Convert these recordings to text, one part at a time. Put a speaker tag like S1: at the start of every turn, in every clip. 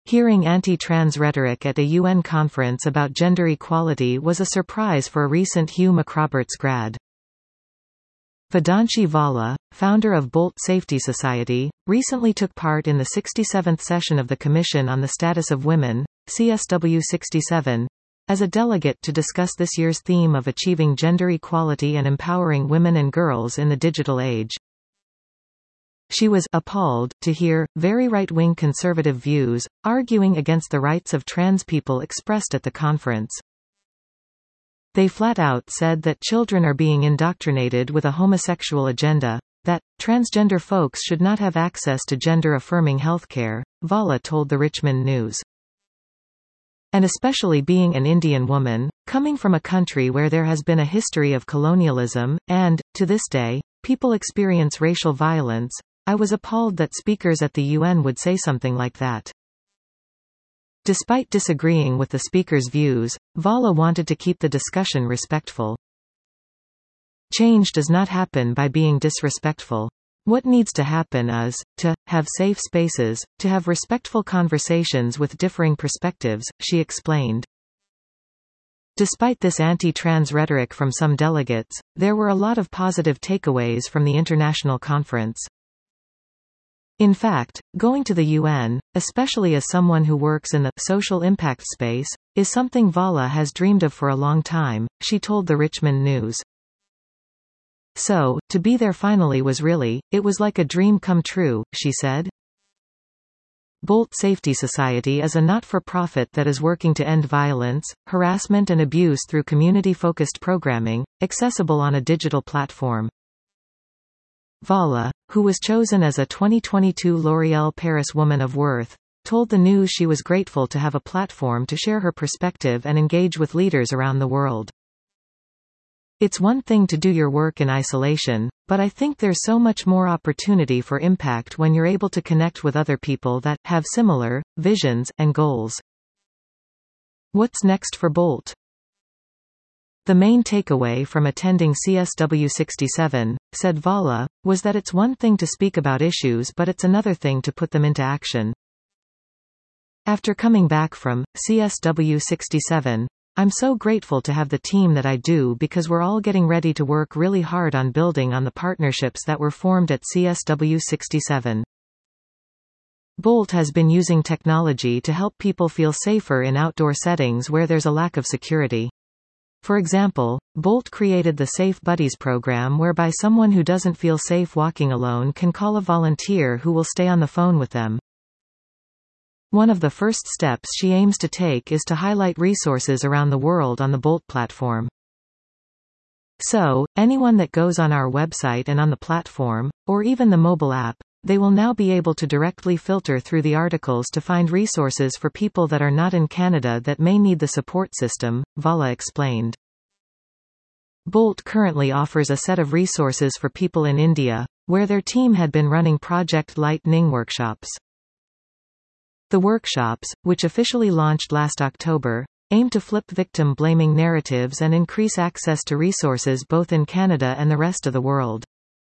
S1: Hearing anti-trans rhetoric at a UN conference about gender equality was a surprise for a recent Hugh McRoberts grad. Vedanshi Vala, founder of Bolt Safety Society, recently took part in the 67th session of the Commission on the Status of Women, CSW 67, as a delegate to discuss this year's theme of achieving gender equality and empowering women and girls in the digital age. She was appalled to hear very right-wing conservative views arguing against the rights of trans people expressed at the conference. They flat out said that children are being indoctrinated with a homosexual agenda, that transgender folks should not have access to gender-affirming healthcare, Vala told the Richmond News. And especially being an Indian woman, coming from a country where there has been a history of colonialism, and, to this day, people experience racial violence, I was appalled that speakers at the UN would say something like that. Despite disagreeing with the speaker's views, Vala wanted to keep the discussion respectful. Change does not happen by being disrespectful. What needs to happen is, to have safe spaces, to have respectful conversations with differing perspectives, she explained. Despite this anti-trans rhetoric from some delegates, there were a lot of positive takeaways from the international conference. In fact, going to the UN, especially as someone who works in the social impact space, is something Vala has dreamed of for a long time, she told the Richmond News. So, to be there finally was really, it was like a dream come true, she said. Bolt Safety Society is a not-for-profit that is working to end violence, harassment and abuse through community-focused programming, accessible on a digital platform. Vala, who was chosen as a 2022 L'Oréal Paris Woman of Worth, told the News she was grateful to have a platform to share her perspective and engage with leaders around the world. It's one thing to do your work in isolation, but I think there's so much more opportunity for impact when you're able to connect with other people that have similar visions and goals. What's next for Bolt? The main takeaway from attending CSW 67, said Vala, was that it's one thing to speak about issues but it's another thing to put them into action. After coming back from CSW 67, I'm so grateful to have the team that I do because we're all getting ready to work really hard on building on the partnerships that were formed at CSW 67. Bolt has been using technology to help people feel safer in outdoor settings where there's a lack of security. For example, Bolt created the Safe Buddies program whereby someone who doesn't feel safe walking alone can call a volunteer who will stay on the phone with them. One of the first steps she aims to take is to highlight resources around the world on the Bolt platform. So, anyone that goes on our website and on the platform, or even the mobile app, they will now be able to directly filter through the articles to find resources for people that are not in Canada that may need the support system, Vala explained. Bolt currently offers a set of resources for people in India, where their team had been running Project Lightning workshops. The workshops, which officially launched last October, aim to flip victim-blaming narratives and increase access to resources both in Canada and the rest of the world.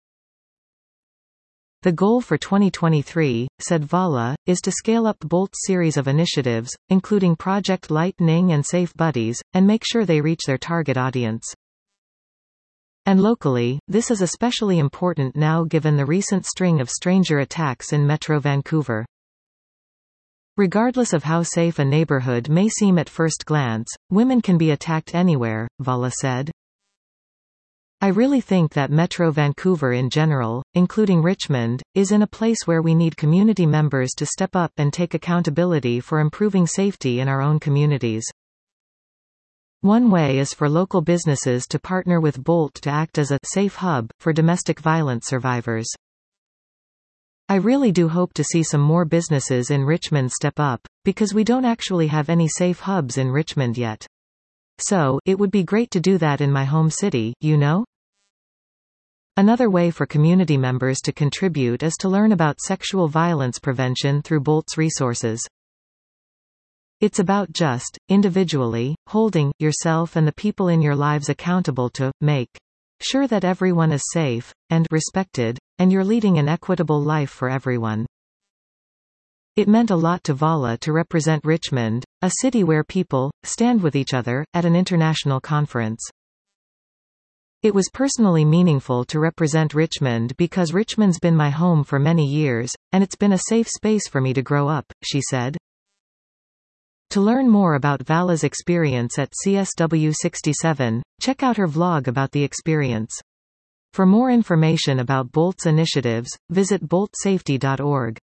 S1: The goal for 2023, said Vala, is to scale up Bolt's series of initiatives, including Project Lightning and Safe Buddies, and make sure they reach their target audience. And locally, this is especially important now given the recent string of stranger attacks in Metro Vancouver. Regardless of how safe a neighborhood may seem at first glance, women can be attacked anywhere, Vala said. I really think that Metro Vancouver in general, including Richmond, is in a place where we need community members to step up and take accountability for improving safety in our own communities. One way is for local businesses to partner with Bolt to act as a safe hub for domestic violence survivors. I really do hope to see some more businesses in Richmond step up, because we don't actually have any safe hubs in Richmond yet. So, it would be great to do that in my home city, you know? Another way for community members to contribute is to learn about sexual violence prevention through Bolt's resources. It's about just, individually, holding yourself and the people in your lives accountable to make sure that everyone is safe and respected, and you're leading an equitable life for everyone. It meant a lot to Vala to represent Richmond, a city where people stand with each other, at an international conference. It was personally meaningful to represent Richmond because Richmond's been my home for many years, and it's been a safe space for me to grow up, she said. To learn more about Vala's experience at CSW 67, check out her vlog about the experience. For more information about Bolt's initiatives, visit boltsafety.org.